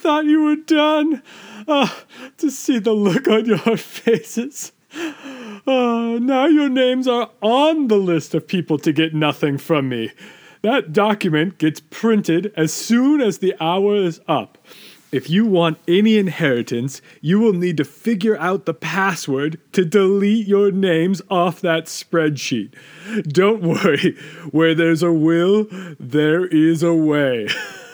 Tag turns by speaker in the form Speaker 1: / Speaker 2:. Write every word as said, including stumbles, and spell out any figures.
Speaker 1: thought you were done. Uh, to see the look on your faces. Uh, now your names are on the list of people to get nothing from me. That document gets printed as soon as the hour is up. If you want any inheritance, you will need to figure out the password to delete your names off that spreadsheet. Don't worry, where there's a will, there is a way.